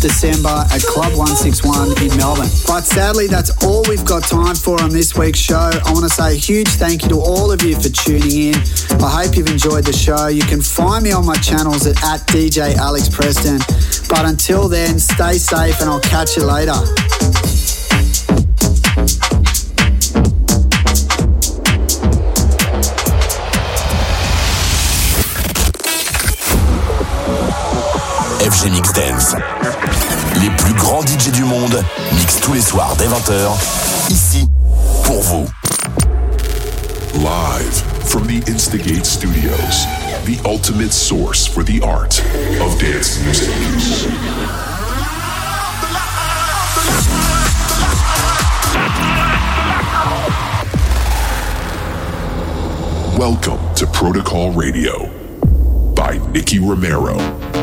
December at Club 161 in Melbourne. But sadly, that's all we've got time for on this week's show. I want to say a huge thank you to all of you for tuning in. I hope you've enjoyed the show. You can find me on my channels at DJ Alex Preston. But until then, stay safe and I'll catch you later. FG Mix Dance. Les plus grands DJ du monde mixent tous les soirs dès 20h, ici, pour vous. Live from the Instigate Studios, the ultimate source for the art of dance music. Welcome to Protocol Radio by Nicky Romero.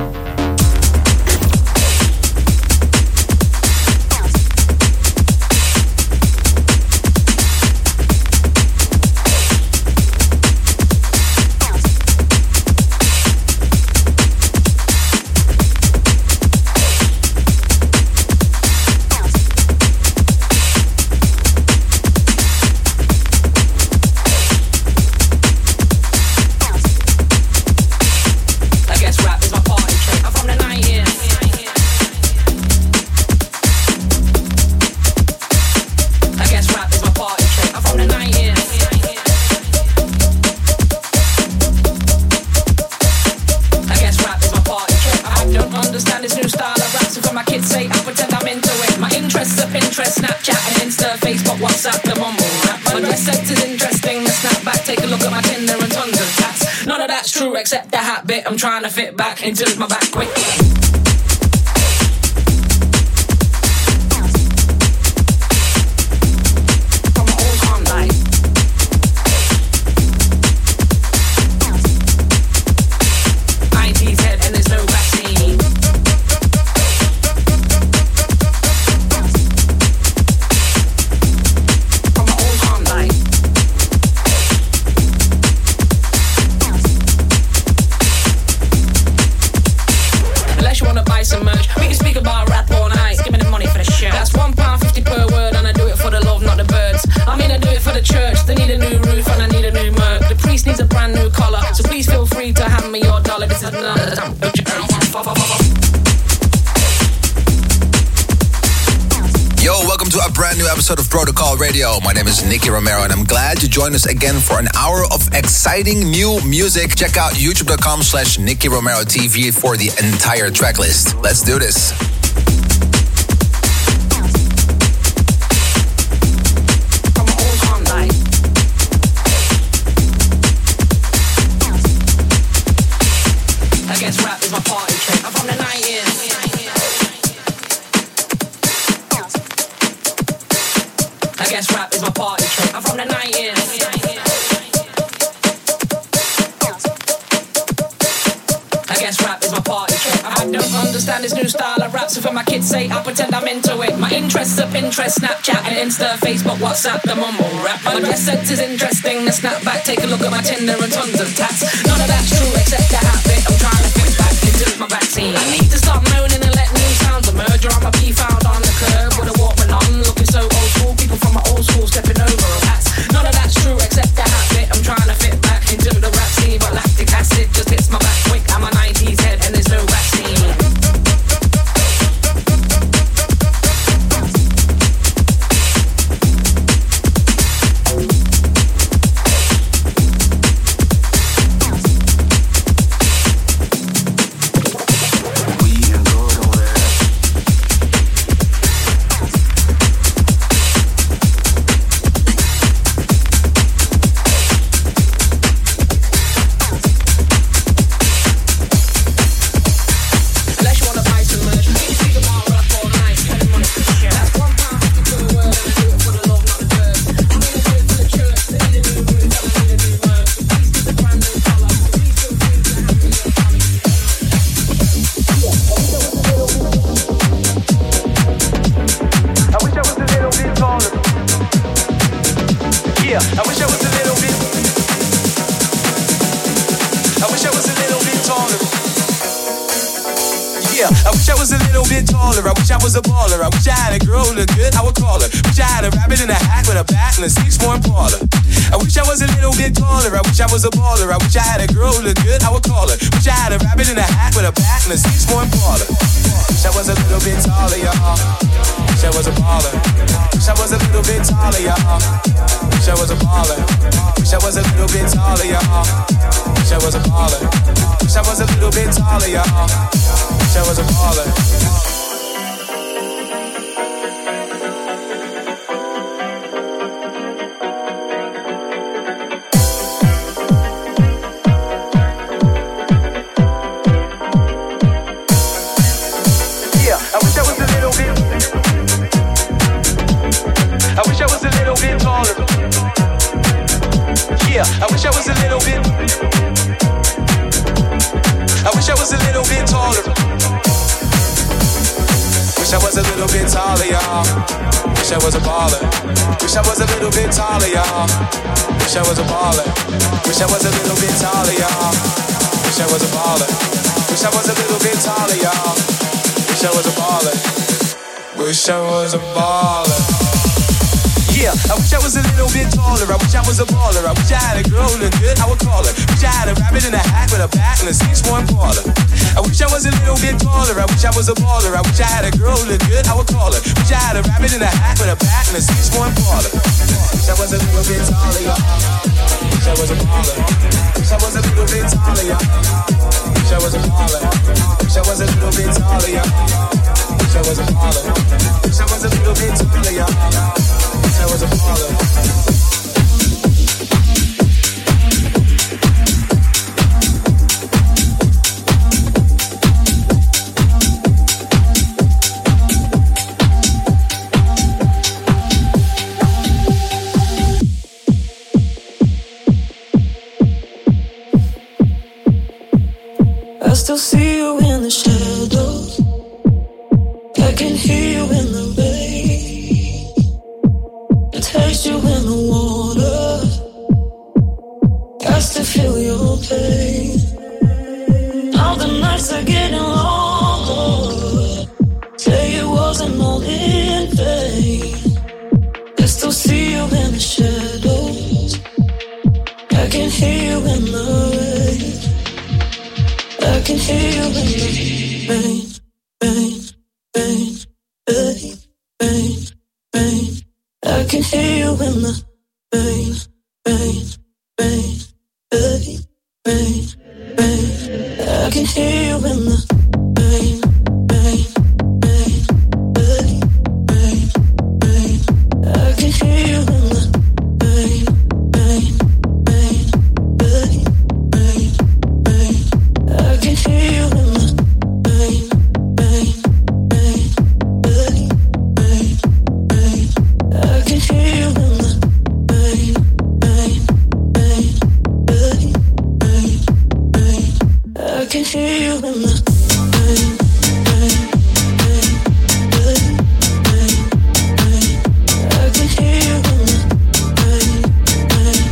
Accept the hat bit, I'm trying to fit back into my back quick. Episode of Protocol Radio. My name is Nicky Romero and I'm glad to join us again for an hour of exciting new music. Check out youtube.com/Nicky Romero TV for the entire track list. Let's do this. Pinterest, Snapchat, and Insta, Facebook, WhatsApp, the mumble rap. My dress sense is interesting. The snapback, take a look at my Tinder and tons of tats. None of that's true except the habit. I'm trying to fit back into my backseat. I need to stop moaning and let new sounds emerge, or I'ma be found on the curb with a Walkman on, looking so old school. People from my old school stepping over a hats. None of that's true except the habit. I'm trying to fit back into the rap scene, but lactic acid just hits my back quick. I'm a 90s head and there's no vaccine. bit taller. I wish I was a baller. I wish I had a girl who looked good, I would call her. Wish I had a rabbit in a hat with a bat and a 6'4" Impala. I wish I was a little bit taller. I wish I was a baller. I wish I had a girl who looked good, I would call her. Wish I had a rabbit in a hat with a bat and a 6'4" Impala. Wish I was a little bit taller, y'all. Wish I was a baller. Wish I was a little bit taller, y'all. Wish I was a baller. Wish I was a little bit taller, y'all. Wish I was a baller. Wish I was a little bit taller, y'all. Wish I was a baller. I wish I was a little bit. I wish I was a little bit taller. Wish I was a little bit taller, y'all. Wish I was a baller. Wish I was a little bit taller, y'all. Wish I was a baller. Wish I was a little bit taller, y'all. Wish I was a baller. Wish I was a little bit taller, y'all. Wish I was a baller. Wish I was a baller. Yeah, I wish I was a little bit taller. I wish I was a baller. I wish I had a girl who looked good, I would call her. Wish I had a rabbit in a hat with a bat and a 6'1" Impala. I wish I was a little bit taller. I wish I was a baller. I wish I had a girl who looked good, I would call her. Wish I had a rabbit in a hat with a bat and a 6'1" Impala. Wish I was a little bit taller, y'all. Wish I was a baller. Wish I was a little bit taller, y'all. Wish I was a baller. Wish I was a little bit taller, y'all. Wish I was a baller. Wish I was a little bit taller, y'all. I was a baller. I still see you in the shadows. I can hear you in the rain. I taste you in the water. I still feel your pain. Now the nights are getting longer. Say it wasn't all in vain. I still see you in the shadows. I can hear you in the rain. I can hear you in the rain, rain, rain, rain, rain, rain. I can hear you in the rain, rain, rain, rain, rain, rain. I can hear you in the rain, rain, rain, rain, rain, rain. I can hear you in the rain, rain, rain, rain, rain, rain. I can hear you in the rain, rain, rain, rain, rain, rain. I can hear you in the rain, rain, rain, rain, rain, rain. I can hear you in the rain, rain, rain, rain, rain, rain. I can hear you in the rain, rain, rain, rain, rain, rain. I can hear you in the rain, rain,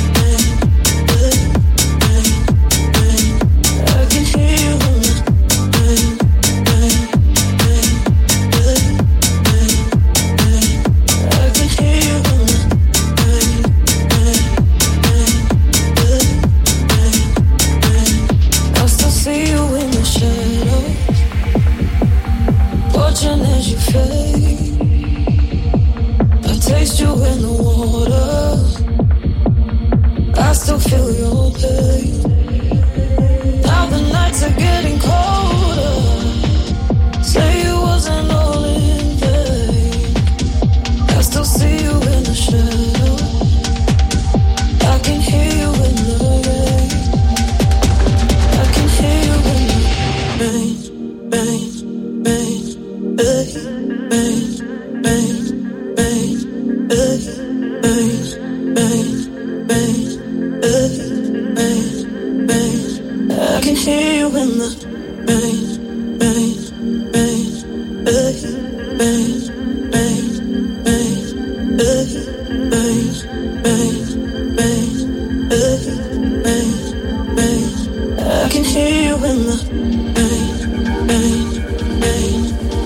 I still see you in the shadows, watching as you fade. I taste you in the water. I still feel your pain. Now the nights are getting colder. Say it wasn't all in vain. I still see you in the shadow. I can hear you in the rain. I can hear you in the rain, rain, rain, rain, rain, rain, rain, rain, rain, rain, rain, rain, rain. I can hear you in the rain, rain, rain, rain, rain, rain, rain, rain, rain, rain, rain, rain. I can hear you in the rain, rain, rain,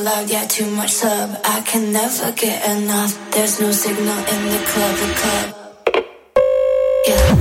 loud, yeah, too much sub. I can never get enough. There's no signal in the club, yeah.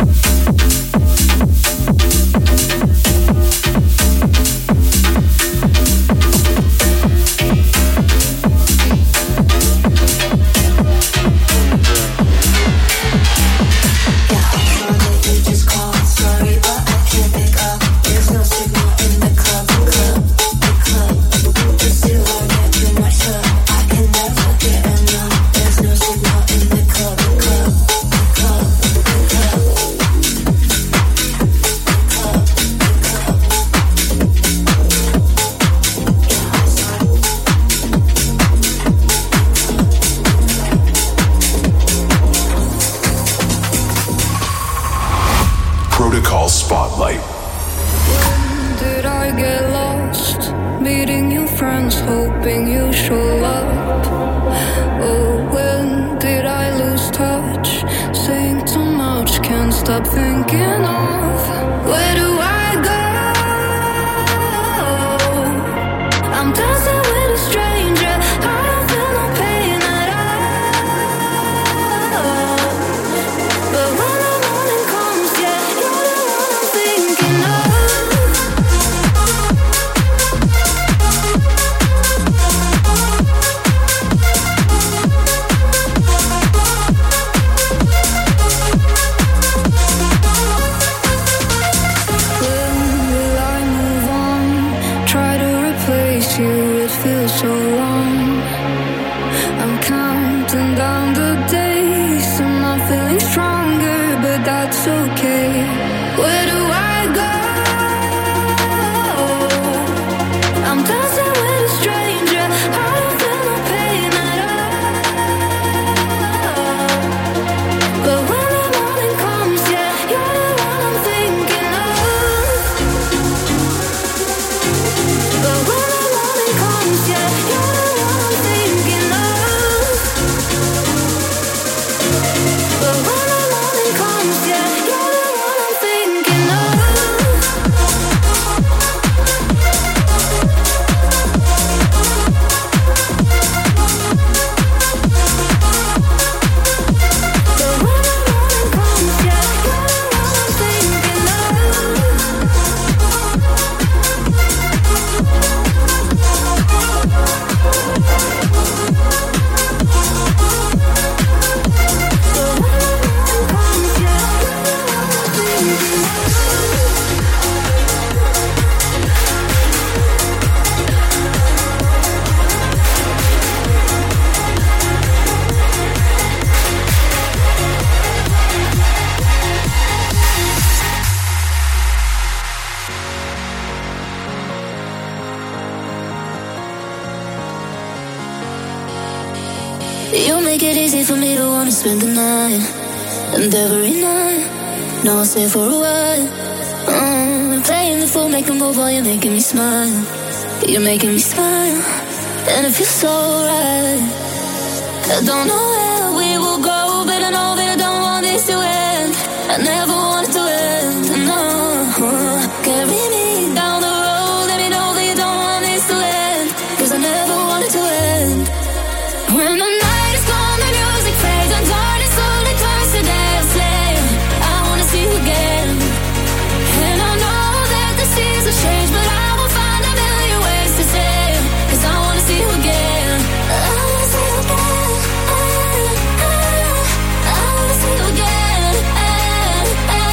Spend the night, and every night, no, I'll stay for a while. Playing the fool, make a move while you're making me smile. You're making me smile, and it feels so right. I don't know where we will go, but I know that I don't want this to end. I never want it to end, no. Carry me down the road, let me know that you don't want this to end, 'cause I never want it to end. When the night is gone, the music fades and darkness slowly turns to dancing. I wanna see you again, and I know that the seasons change, but I will find a million ways to say, 'cause I wanna see you again. I wanna see you again. I wanna see you again.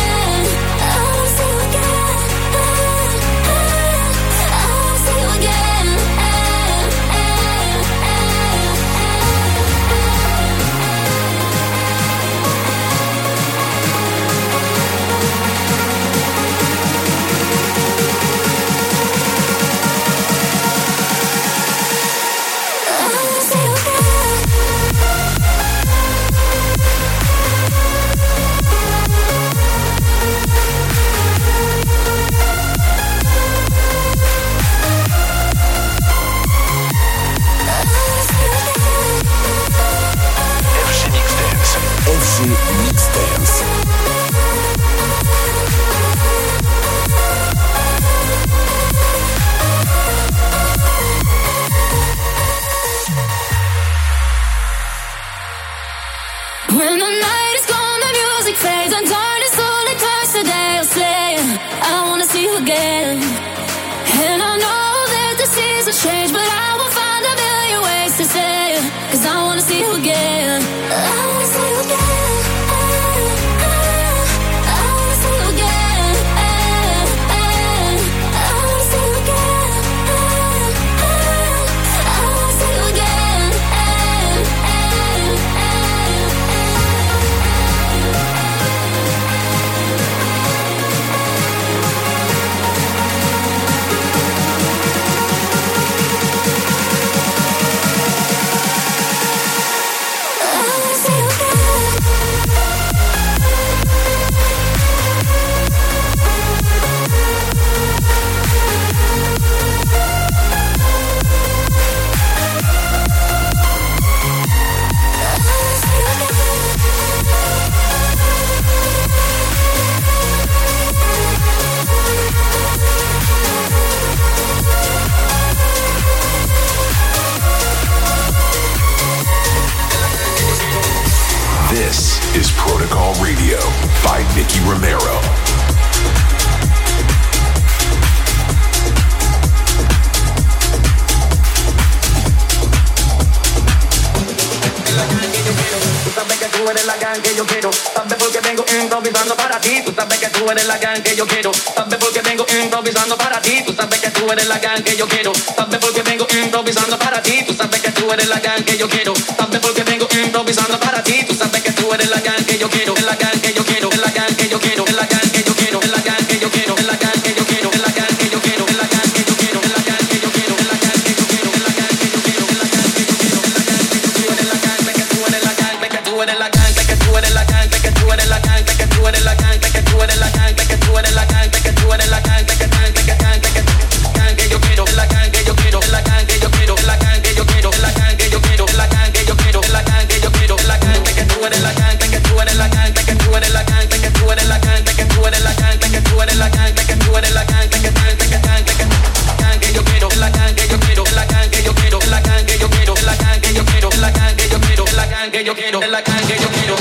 improvisando para ti. Tú sabes que tú eres la gang que yo quiero. Sabes por qué vengo improvisando para ti. Tú sabes que tú eres la gang que yo quiero. Sabes por qué vengo improvisando para ti. Tú sabes que tú eres la gang que yo quiero. Sabes por qué vengo improvisando para ti. Tú sabes que tú eres la gang que yo quiero. Es la gang que yo quiero. Es la gang que yo quiero. Es la gang que yo quiero. Es la gang que yo quiero. Es la gang que yo quiero. Es la gang que yo quiero. Es la gang que yo quiero. Es la gang que yo quiero. Es la gang que yo quiero. Es la gang que yo quiero. Es la gang que yo quiero. Es la gang que yo quiero. Es la gang que tú eres la gang. Que tú eres la gang. Que tú eres la gang. Que tú eres la gang. Que tú eres la gang. Que tú eres la gang. Que tú eres la gang. Que tú eres la gang. Que gang que yo quiero. Es la gang que yo quiero. Es la gang que yo quiero. Es la gang que yo quiero. Es la gang que yo quiero. Es la gang que yo quiero. Es la gang que yo quiero. Es la gang que tú eres la gang. Que tú eres la gang. Que tú eres la gang. Que tú eres la gang. Que tú eres la gang. Que tú eres la gang. Que tú eres la gang. Que gang que yo quiero. Es la gang que yo quiero. Es la gang que yo quiero. Es la gang que yo quiero. Es la gang que yo quiero. Es la gang que yo quiero. Es la gang que yo quiero. Es la gang que yo quiero.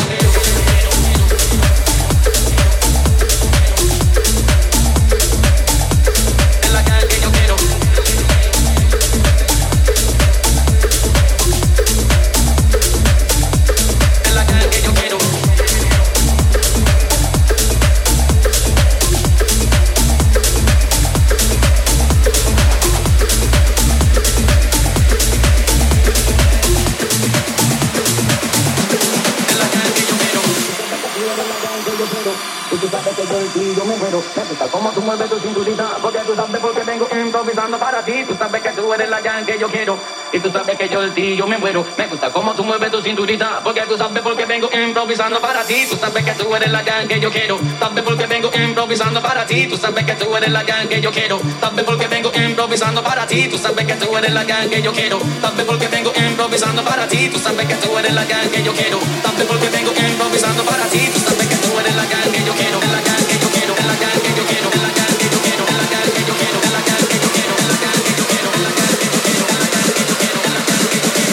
Como tú mueves tu cinturita, porque tú sabes por qué vengo improvisando para ti. Tú sabes que tú eres la gang que yo quiero. Y tú sabes que yo el ti, yo me muero. Me gusta como tú mueves tu cinturita, porque tú sabes por qué vengo improvisando para ti. Tú sabes que tú eres la gang que yo quiero. Sabes por qué vengo improvisando para ti. Tú sabes que tú eres la gang que yo quiero. Sabes por qué vengo improvisando para ti. Tú sabes que tú eres la gang que yo quiero. Sabes por qué vengo improvisando para ti. Tú sabes que tú eres la gang que yo quiero. Sabes por qué vengo improvisando para ti. Tú sabes que tú eres la gang que yo quiero. Es la gang que yo quiero. Es la gang que yo quiero. Es la gang que yo quiero. Es la gang que yo quiero. Es la gang que yo quiero. Es la gang que yo quiero. Es la gang que yo quiero. Es la gang que yo quiero. Es la gang que yo quiero.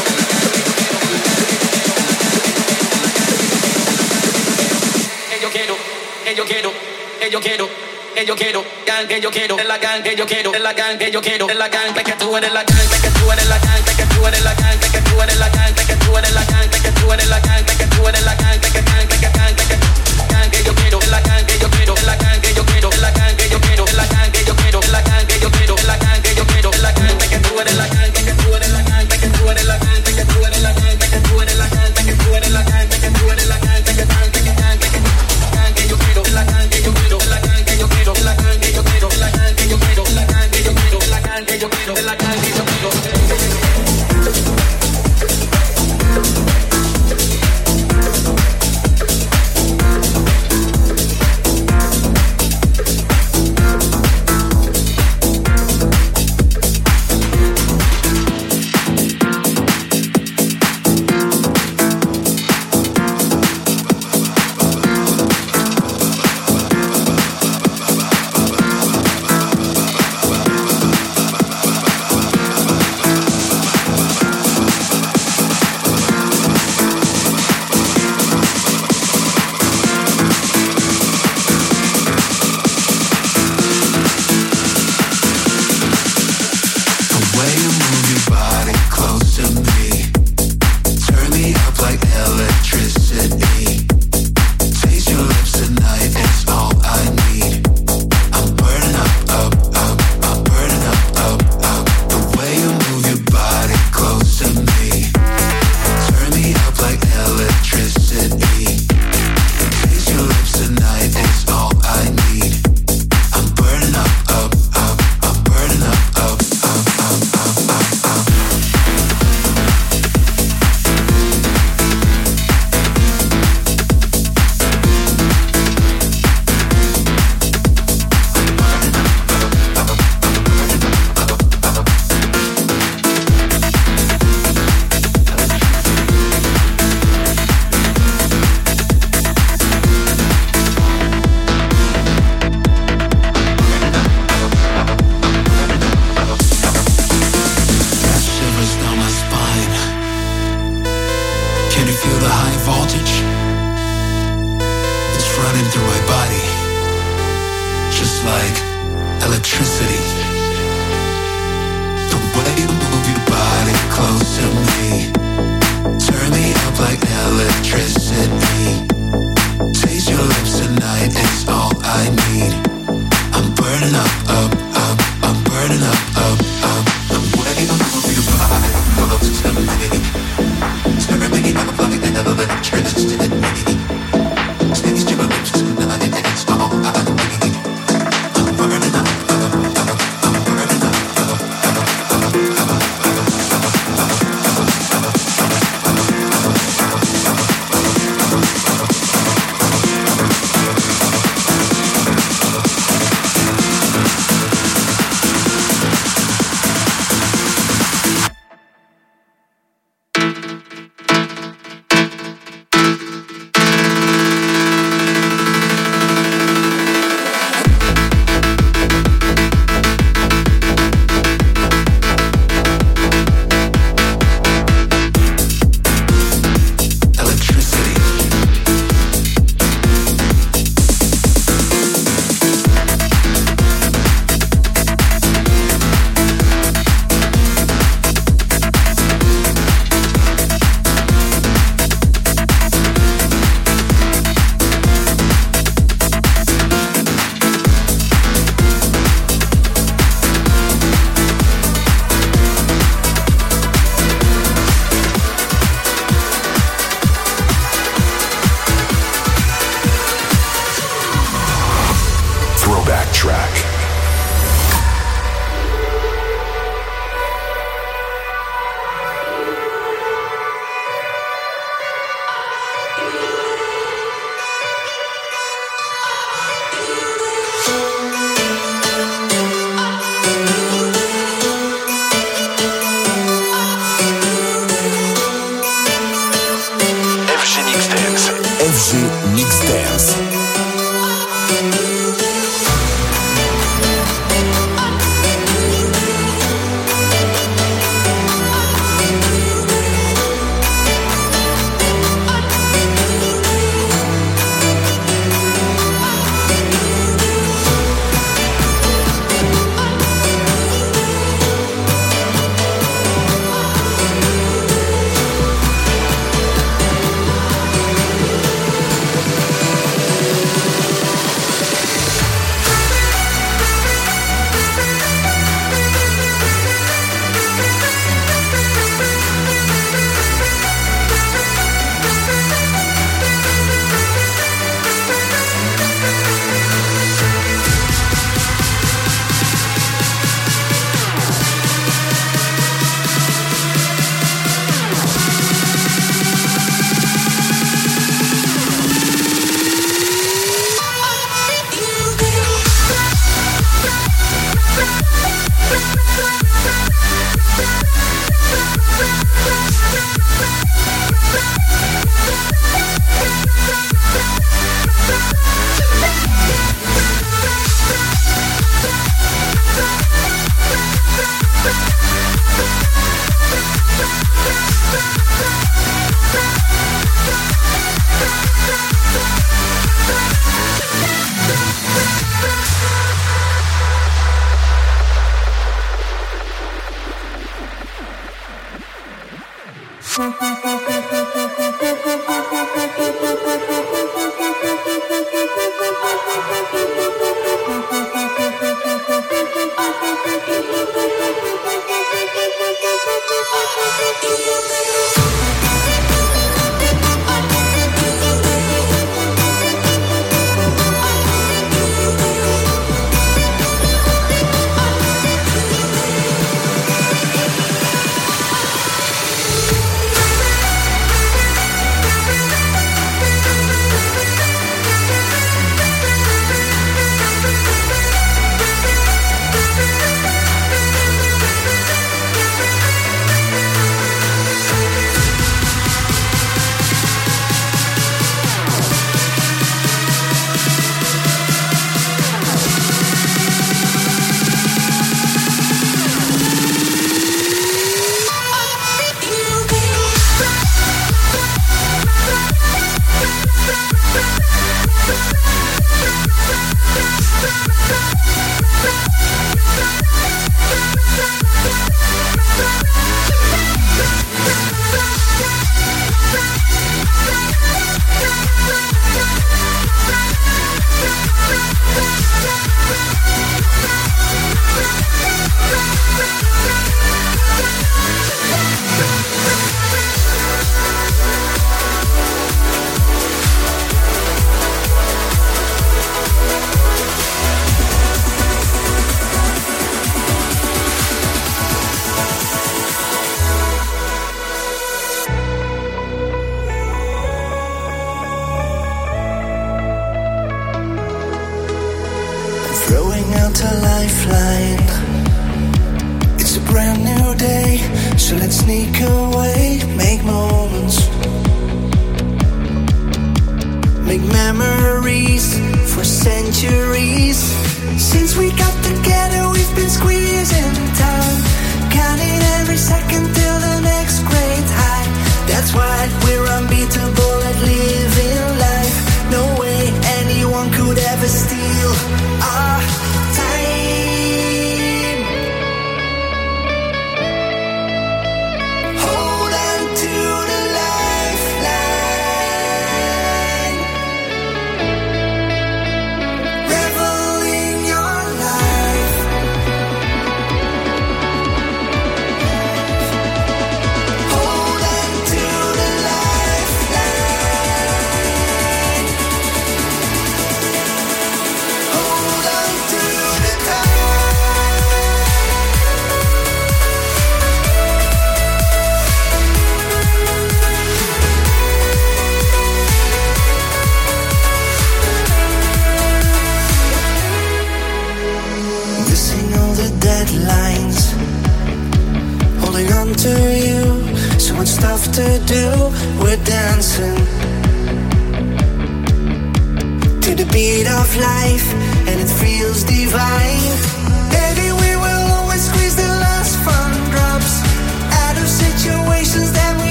Gang que yo quiero, es la gang que yo quiero, es la gang que yo quiero, es la gang que tú eres la gang, que tú eres la gang, que tú eres la gang, que tú eres la gang, que tú eres la gang, que tú eres la gang, que tú eres la gang, que gang que yo quiero, es la gang que yo quiero, es la gang que yo quiero, es la gang que yo quiero, es la gang que yo quiero, es la gang que yo quiero, es la gang que yo quiero, es la gang que tú eres la gang, que tú eres la gang, que tú eres la gang, que tú eres la gang, que tú eres la gang, que tú eres la gang, que tú eres la gang, gang que yo quiero, es la gang que yo quiero, es la gang que yo quiero, es la gang que yo quiero, es la gang que yo quiero, es la gang que yo quiero, es la gang que yo quiero, es la gang que yo quiero.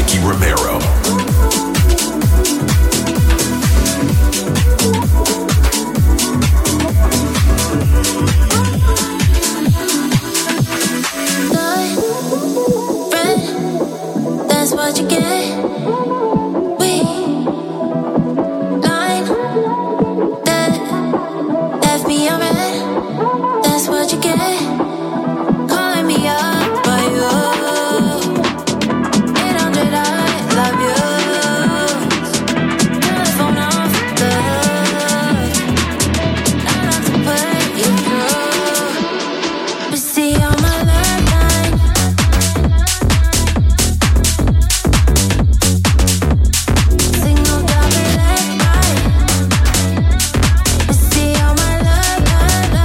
Nicky Romero. That's what you get. We line that left me on red. That's what you get. Calling me up, but you 800, I love you. Telephone off, love. Not enough to put you through. But see on my love line. Signal double left, right. But see on my love line.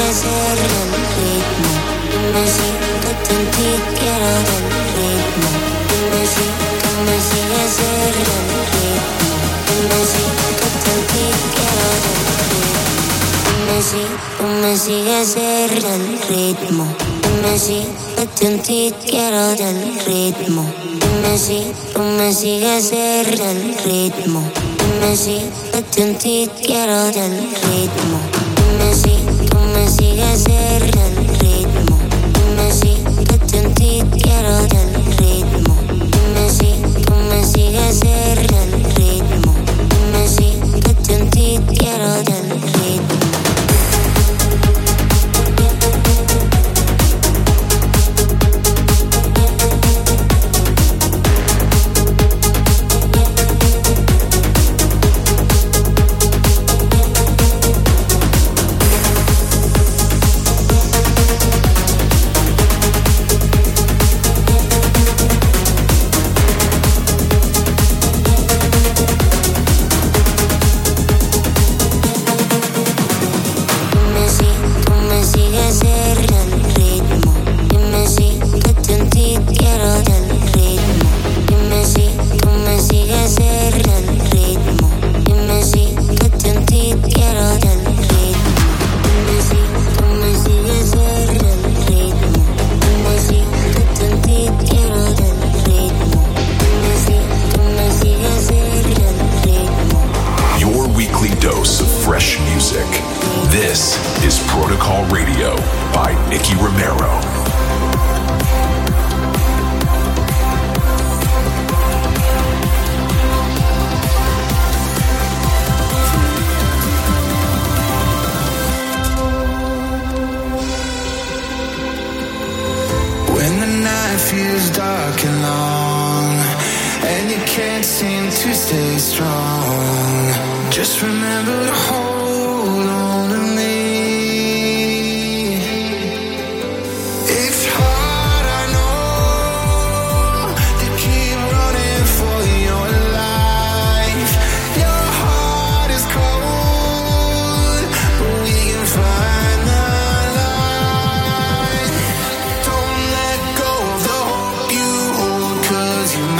hacer el ritmo. Dime si que ti quiero del ritmo. Dime si tú me sigues hacer el ritmo. Dime si que ti quiero del ritmo. Dime si tú me sigues hacer el ritmo. Dime si que ti quiero del ritmo. Dime si tú me sigues hacer el ritmo. Dime si que ti quiero del ritmo. Dime si tú me sigues hacer el ritmo. Dime si que ti quiero del ritmo. Dime si tú me sigues hacer el ritmo. Dime si que ti quiero del ritmo.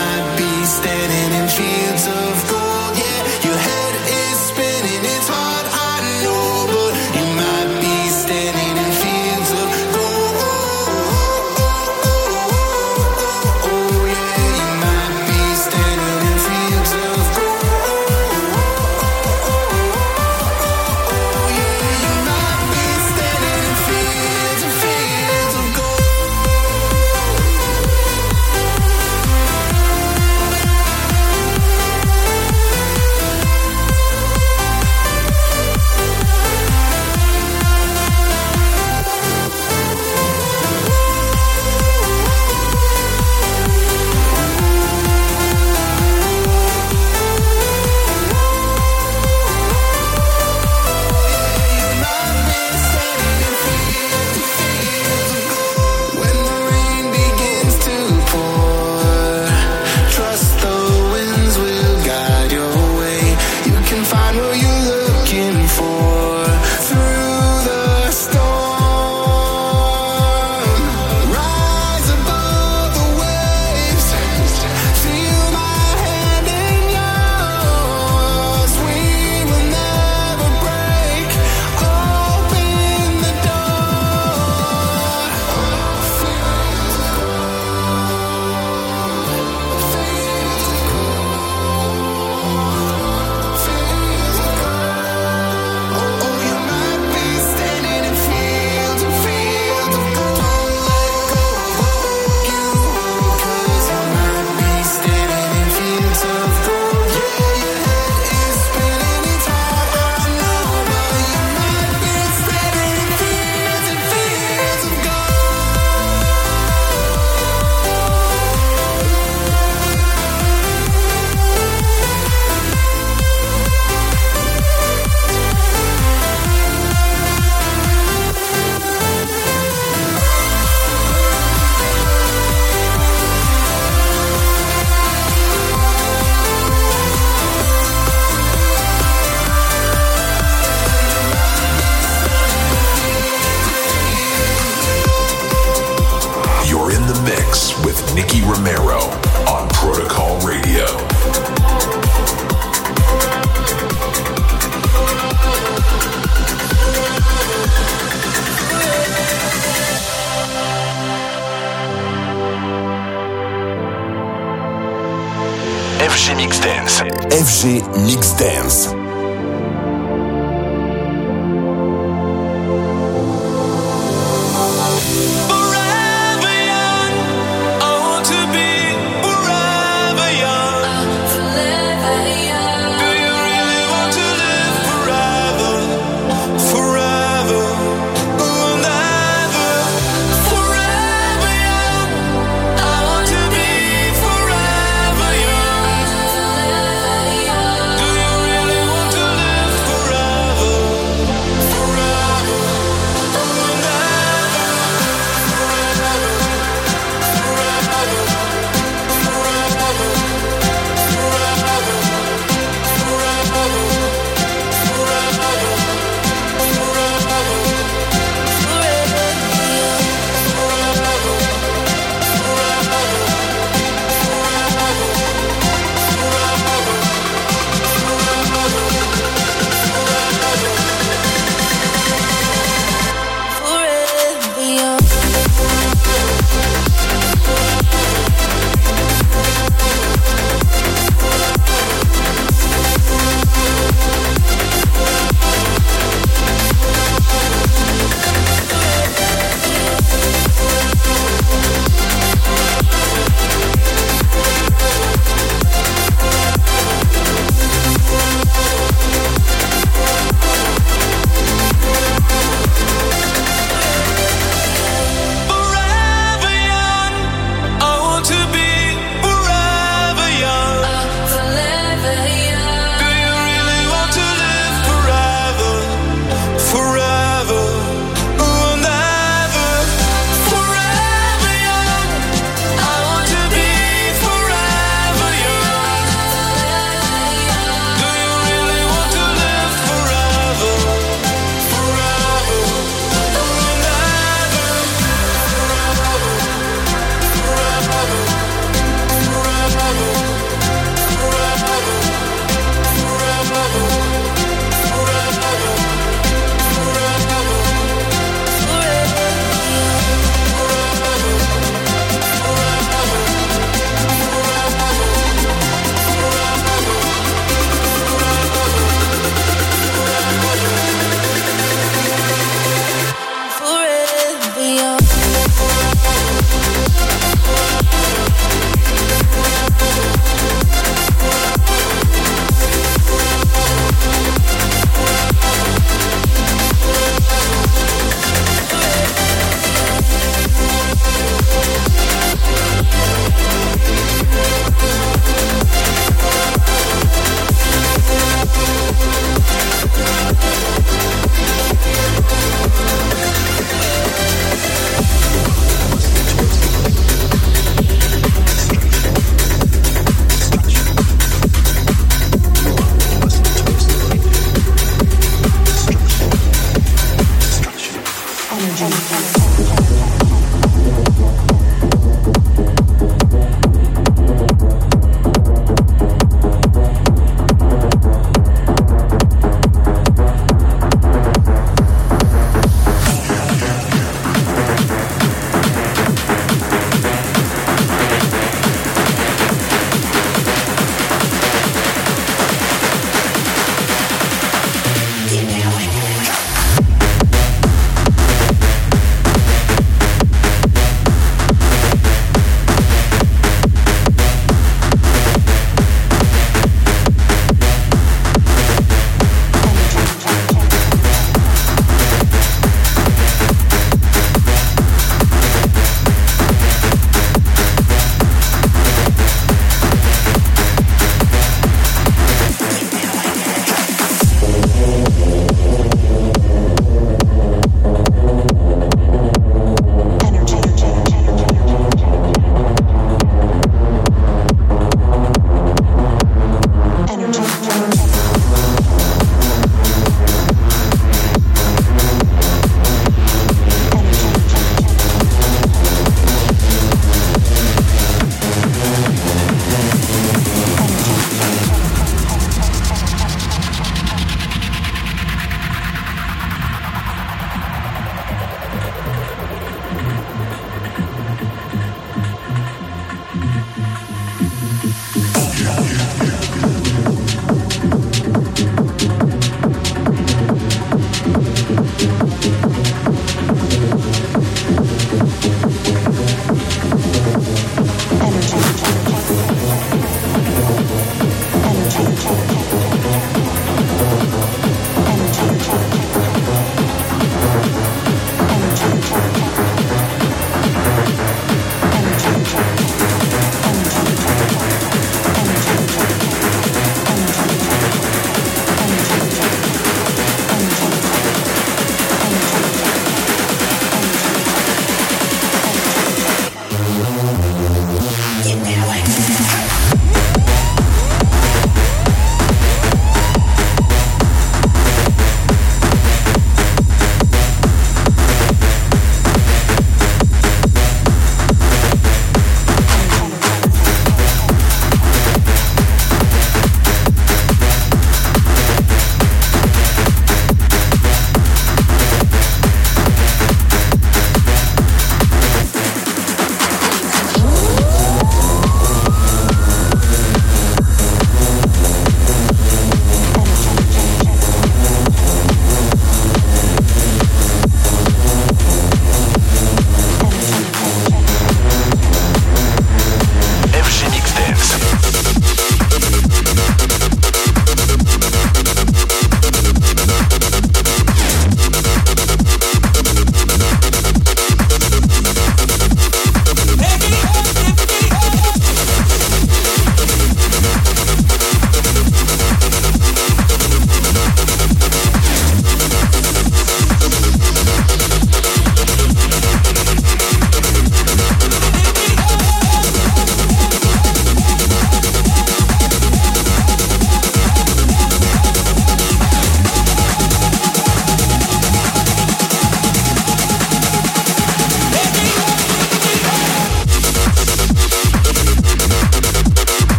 Standing in fields of gold, yeah, your head is spinning, it's hard Nicky Romero on Protocol Radio. FG Mix Dance. FG Mix Dance.